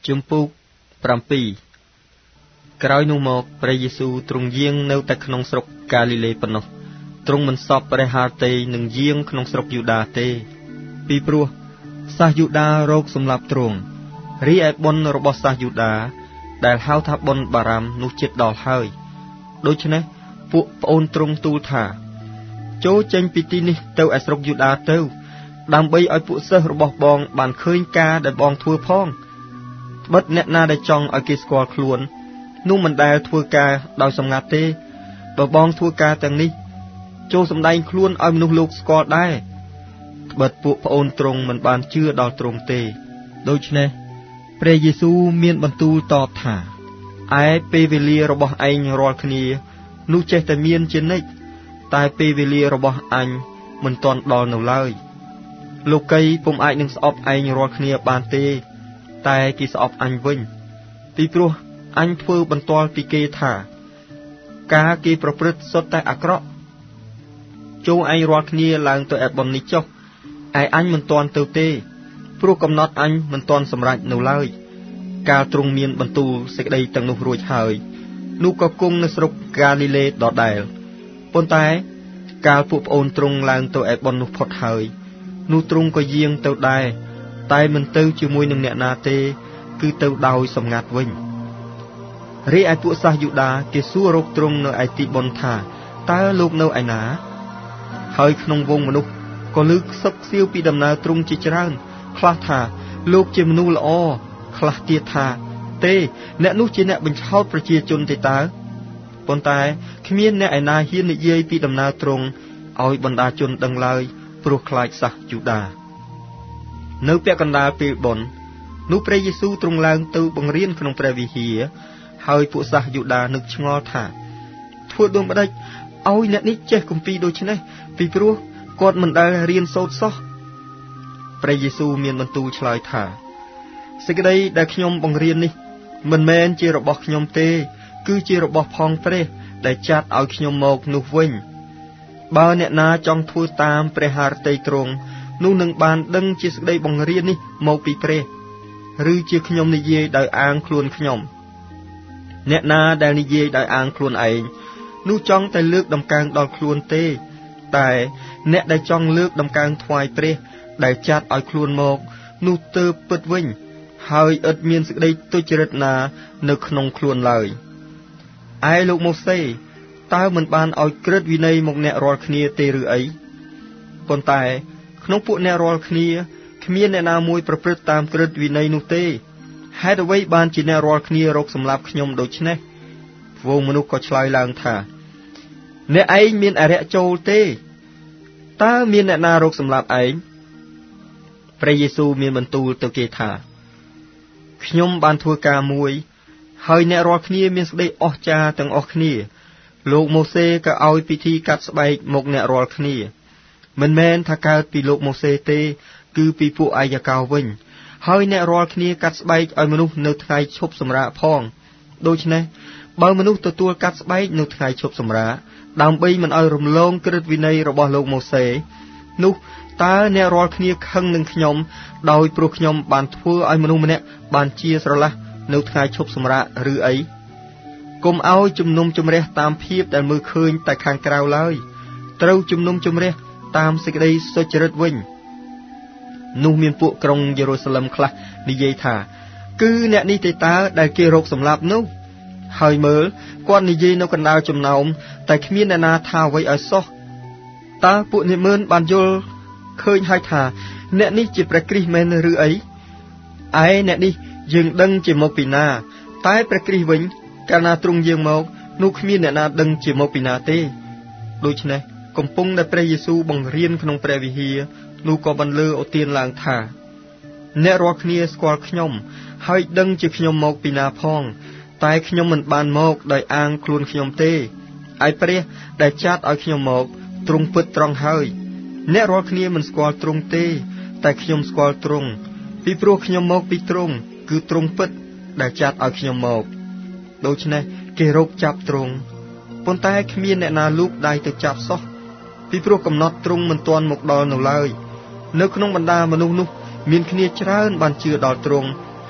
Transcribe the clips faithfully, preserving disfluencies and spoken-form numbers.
ជំពូកប្រាំពីរក្រោយនោះមកព្រះយេស៊ូវទ្រង់យាងនៅតែក្នុងស្រុកកាលីលេប៉ុណ្ណោះទ្រង់មិនសពព្រះハរតីនឹងយាងក្នុងស្រុកយូដាទេពីព្រោះសាសយូដារោគសម្លាប់ទ្រង់រីឯបុណ្យរបស់សាសយូដាដែលហៅថាបុណ្យបារាមនោះជិតដល់ហើយដូច្នេះពួកប្អូនទ្រង់ទូលថាចូលចេញពីទីនេះទៅឯស្រុកយូដាទៅដើម្បីឲ្យពួកសិស្សរបស់បងបានឃើញការដែលបងធ្វើផងត្បិតអ្នកណាដែលចង់ឲ្យគេស្គាល់ខ្លួននោះមិនដែលធ្វើការដោយសម្ងាត់ទេបើបងធ្វើការទាំងនេះចូលសម្ដែងខ្លួនឲ្យមនុស្សលោកស្គាល់ដែរត្បិតពួកប្អូនទ្រង់មិនបានជឿដល់ទ្រង់ទេដូច្នេះព្រះយេស៊ូវមានបន្ទូលតបថាឯពេលវេលារបស់ឯងរាល់គ្នានោះចេះតែមានជានិច្ចតែពេលវេលារបស់អញមិនទាន់ដល់នៅឡើយលោកីពុំអាចនឹងស្អប់ឯងរាល់គ្នាបានទេតែគេស្អប់អញវិញពីព្រោះអញធ្វើបន្ទាល់ពីគេថាការគេប្រព្រឹត្តសុទ្ធតែអាក្រក់ចូលឯងរាល់គ្នាឡើងទៅឯបុណ្យនេះចុះឯអញមិនទាន់ទៅទេព្រោះកំណត់អញមិនទាន់សម្រេចនៅឡើយកាលទ្រង់មានបន្ទូលសេចក្តីទាំងនោះរួចហើយនោះក៏គង់នៅស្រុកកាលីលេដដែលប៉ុន្តែកាលពួកប្អូនទ្រង់ឡើងទៅឯបុណ្យនោះផុតហើយនោះទ្រង់ក៏យាងទៅដែរតែមិនទៅជាមួយនឹងអ្នកណាទេគឺទៅដោយសម្ងាត់វិញរីឯពួកសាសយូដាគេសួររកទ្រង់នៅឯទីបុណ្យថាតើលោកនៅឯណាហើយក្នុងវងមនុស្សក៏លើកសឹកសៀវពីដំណើរទ្រង់ជាច្រើនខ្លះថាលោកជាមនុស្សល្អខ្លះទៀតថាទេអ្នកនោះជាអ្នកបញ្ឆោតប្រជាជនទេតើប៉ុន្តែគ្មានអ្នកឯណាហ៊ាននិយាយពីដំណើរទ្រង់ឲ្យបណ្ដាជនដឹងឡើយព្រោះខ្លាចសាសយូដានៅពាក់កណ្ដាលពេលបុណ្យនោះព្រះយេស៊ូវទ្រង់ឡើងទៅបង្រៀនក្នុងព្រះវិហារហើយពួកសាសយូដានឹកឆ្ងល់ថាធ្វើដូចម្ដេចឲ្យអ្នកនេះចេះគម្ពីរដូចនេះពីព្រោះគាត់មិនដែលរៀនសូត្រសោះព្រះយេស៊ូវមានបន្ទូលឆ្លើយថាសេចក្តីដែលខ្ញុំបង្រៀននេះមិនមែនជារបស់ខ្ញុំទេគឺជារបស់ផងព្រះដែលចាត់ឲ្យខ្ញុំមកនោះវិញបើអ្នកណាចង់ធ្វើតាមព្រះハរតីទ្រង់នោះនឹងបានដឹងជាសេចក្តីបង្រៀននេះមកពីព្រះឬជាខ្ញុំនិយាយដោយអាងខ្លួនខ្ញុំអ្នកណាដែលនិយាយដោយអាងខ្លួនឯងនោះចង់តែលើកដំកើងដល់ខ្លួនទេតែអ្នកដែលចង់លើកដំកើងថ្វាយព្រះដែលចាត់ឲ្យខ្លួនមកនោះទើបពិតវិញហើយឥតមានសេចក្តីទុច្ចរិតណានៅក្នុងខ្លួនឡើយឯលោកម៉ូសេតើមិនបានឲ្យក្រឹតវិន័យមកអ្នករាល់គ្នាទេឬអីប៉ុន្តែក្នុងពួកអ្នករាល់គ្នាគ្មានអ្នកណាមួយប្រព្រឹត្តតាមក្រឹតវិន័យនោះទេហេតុអ្វីបានជាអ្នករាល់គ្នារកសម្លាប់ខ្ញុំដូច្នេះវងមនុស្សក៏ឆ្លើយឡើងថាអ្នកឯងមានអរិយចូលទេតើមានអ្នកណារកសម្លាប់ឯងព្រះយេស៊ូវមានបន្ទូលទៅគេថាខ្ញុំបានធ្វើការមួយហើយអ្នករាល់គ្នាមានសេចក្តីអស្ចារ្យទាំងអស់គ្នាលោកម៉ូសេក៏ឲ្យពិធីកាត់ស្បែកមកអ្នករាល់គ្នាមិនមែនថាកើតពីលោកម៉ូសេទេគឺពីពួកអាយកោវិញហើយអ្នករាល់គ្នាកាត់ស្បែកឲ្យមនុស្សនៅថ្ងៃឈប់សម្រាកផងដូច្នេះបើមនុស្សទទួលកាត់ស្បែកនៅថ្ងៃឈប់សម្រាកដើម្បីមិនឲ្យរំលងក្រឹតវិន័យរបស់លោកម៉ូសេនោះតើអ្នករាល់គ្នាខឹងនឹងខ្ញុំដោយព្រោះខ្ញុំបានធ្វើឲ្យមនុស្សម្នាក់បានជាស្រឡះនៅថ្ងៃឈប់សម្រាកឬអីកុំឲ្យជំនុំជម្រះតាមភាពដែលមើលឃើញតែខាងក្រៅឡើយត្រូវជំនុំជម្រះតាមសេចក្តីសុចរិតវិញនោះមានពួកក្រុងយេរូសាឡឹមខ្លះនិយាយថាគឺអ្នកនេះទេតើដែលគេរកសម្លាប់នោះហើយមើលគាត់និយាយនៅកណ្ដាលចំណោមតែគ្មានអ្នកណាថាអ្វីឲ្យសោះតើពួកនាម៉ឺនបានយល់ឃើញហើយថាអ្នកនេះជាព្រះគ្រីស្ទមែនឬអីឯអ្នកនេះយើងដឹងជាមកពីណាតែព្រះគ្រីស្ទវិញកាលណាទ្រង់យាងមកនោះគ្មានអ្នកណាដឹងជាមកពីណាទេដូច្នេះកំពុងតែព្រះយេស៊ូវបង្រៀនក្នុងព្រះវិហារនោះក៏បន្លឺឧទានឡើងថាអ្នករាល់គ្នាស្គាល់ខ្ញុំហើយដឹងជាខ្ញុំមកពីណាផងតែខ្ញុំមិនបានមកដោយអាងខ្លួនខ្ញុំទេឯព្រះដែលចាត់ឲ្យខ្ញុំមកទ្រង់ពិតត្រង់ហើយអ្នករាល់គ្នាមិនស្គាល់ទ្រង់ទេតែខ្ញុំស្គាល់ទ្រង់ពីព្រោះខ្ញុំមកពីទ្រង់គឺទ្រង់ពិតដែលចាត់ឲ្យខ្ញុំមកដូច្នេះគេរកចាប់ទ្រង់ប៉ុន្តែគ្មានអ្នកណាលូកដៃទៅចាប់សោះពីព្រោះកំណត់ទ្រង់មិនទាន់មកដល់នៅឡើយនៅក្នុងបណ្ដាមនុស្សនោះមានគ្នាច្រើនបានជឿដល់ទ្រង់ហ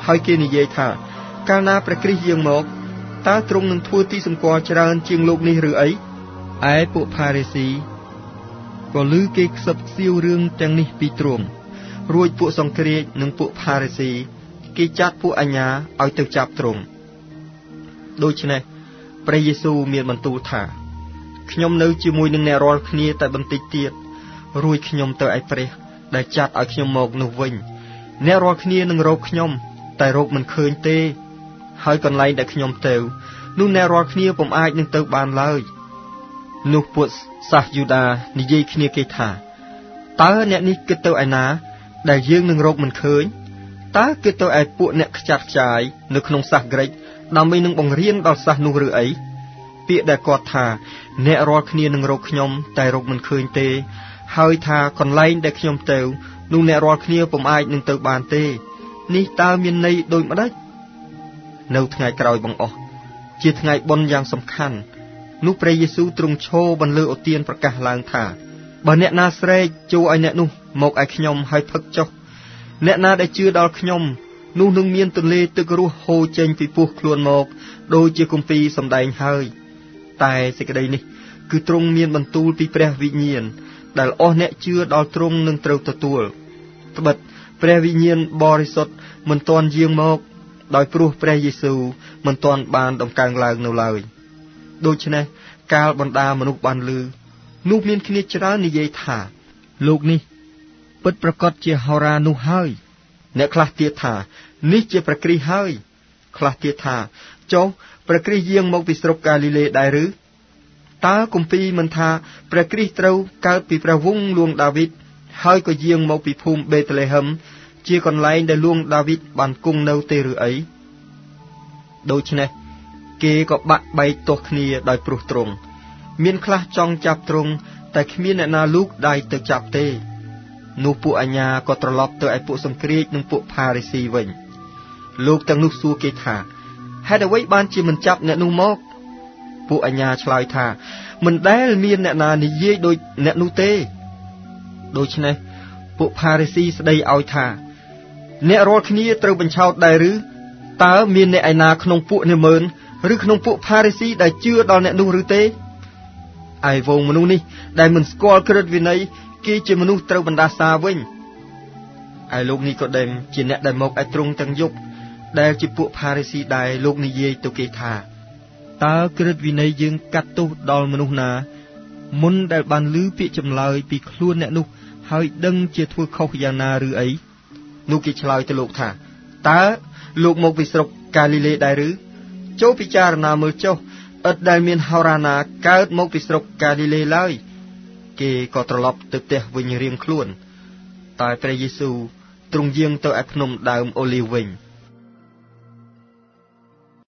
ហើយគេនិយាយថាកាលណាព្រះគ្រីស្ទយាងមកតើទ្រង់នឹងធ្វើទីសម្គាល់ច្រើនជាងលោកនេះឬអីឯពួកផារីស៊ីក៏ឮគេខ្សឹបខ្សៀវរឿងទាំងនេះពីទ្រង់រួចពួកសង្គ្រាចនិងពួកផារីស៊ីគេចាត់ពួកអាជ្ញាឲ្យទៅចាប់ទ្រង់ដូច្នេះព្រះយេស៊ូវមានបន្ទូលថាខ្ញុំនៅជាមួយនឹងអ្នករាល់គ្នាតែបន្តិចទៀតរួចខ្ញុំទៅឯព្រះដែលចាត់ឲ្យខ្ញុំមកនោះវិញអ្នករាល់គ្នានឹងរកខ្ញុំតែរកមិនឃើញទេហើយកន្លែងដែលខ្ញុំទៅនោះអ្នករាល់គ្នាពុំអាចនឹងទៅបានឡើយនោះពួកសាសយូដានិយាយគ្នាគេថាតើអ្នកនេះគិតទៅឯណាដែលយើងនឹងរកមិនឃើញតើគិតទៅឯពួកអ្នកខ្ចាត់ខ្ចាយនៅក្នុងសាសក្រិកដើម្បីនឹងបង្រៀនដល់សាសនោះឬអីពាក្យដែលគាត់ថាអ្នករាល់គ្នានឹងរកខ្ញុំតែរកមិនឃើញទេហើយថាកន្លែងដែលខ្ញុំទៅនោះអ្នករាល់គ្នាពុំអាចនឹងទៅបានទេនេះតើមានន័យដូចម្ដេចនៅថ្ងៃក្រោយបង្អស់ជាថ្ងៃបុណ្យយ៉ាងសំខាន់នោះព្រះយេស៊ូវទ្រង់ឈរបន្លឺឧទានប្រកាសឡើងថាបើអ្នកណាស្រែកជួឲ្យអ្នកនោះមកឯខ្ញុំហើយផឹកចុះអ្នកណាដែលជឿដល់ខ្ញុំនោះនឹងមានទន្លេទឹករស់ហូរចេញពីពោះខ្លួនមកដូចជាគម្ពីរសម្ដែងហើយតែសេចក្តីនេះគឺទ្រង់មានបន្ទូលពីព្រះវិញ្ញាណដែលអស់អ្នកជឿដល់ទ្រង់នឹងត្រូវទទួលត្បិតព្រះវិញ្ញាណបរិសុទ្ធមិនទាន់យាងមកដោយព្រោះព្រះយេស៊ូវមិនទាន់បានដំកើងឡើងនៅឡើយដូច្នេះកាលបណ្ដាមនុស្សបានឮនោះមានគ្នាច្រើននិយាយថាលោកនេះពិតប្រាកដជាហោរានោះហើយអ្នកខ្លះទៀតថានេះជាព្រះគ្រីស្ទហើយខ្លះទៀតថាចុះព្រះគ្រីស្ទយាងមកពីស្រុកកាលីលេដែរឬតើគម្ពីរមិនថាព្រះគ្រីស្ទត្រូវកើតពីព្រះវង្សលួងដាវីតហើយក៏យាងមកពីភូមិបេតលេហឹមជាកន្លែងដែលលួងដាវីតបានគង់នៅទេឬអីដូច្នេះគេក៏បាក់បែកទាស់គ្នាដោយព្រោះទ្រង់មានខ្លះចង់ចាប់ទ្រង់តែគ្មានអ្នកណាលូកដៃទៅចាប់ទេនោះពួកអាជ្ញាក៏ត្រឡប់ទៅឯពួកសង្គ្រាចនិងពួកផារីស៊ីវិញលោកទាំងនោះសួរគេថាហេតុអ្វីបានជាមិនចាប់អ្នកនោះមកពួកអាជ្ញាឆ្លើយថាមិនដែលមានអ្នកណានិយាយដូចអ្នកនោះទេដូច្នេះពួកផារីស៊ីស្ដីឲ្យថាអ្នករាល់គ្នាត្រូវបញ្ឆោតដែរឬតើមានអ្នកឯណាក្នុងពួកនាម៉ឺនឬក្នុងពួកផារីស៊ីដែលជឿដល់អ្នកនោះឬទេឯវងមនុស្សនេះដែលមិនស្គាល់ក្រឹតវិន័យគេជាមនុស្សត្រូវបណ្ដាសាវិញឯលោកនីកូដេមជាអ្នកដែលមកឯទ្រង់ទាំងយប់ដែលជាពួកផារីស៊ីដែរលោកនិយាយទៅគេថាតើក្រឹតវិន័យយើងកាត់ទោសដល់មនុស្សណាមុនដែលបានឮពាក្យចម្លើយពីខ្លួនអ្នកនោះហើយដឹងជាធ្វើខុសយ៉ាងណាឬអីនោះគេឆ្លើយទៅលោកថាតើលោកមកពីស្រុកកាលីលេដែរឬចូលពិចារណាមើលចុះឥតដែលមានហោរាណាកើតមកពីស្រុកកាលីលេឡើយគេក៏ត្រឡប់ទៅផ្ទះវិញរៀងខ្លួនតែព្រះយេស៊ូវទ្រង់យាងទៅឯភ្នំដើមអូលីវវិញ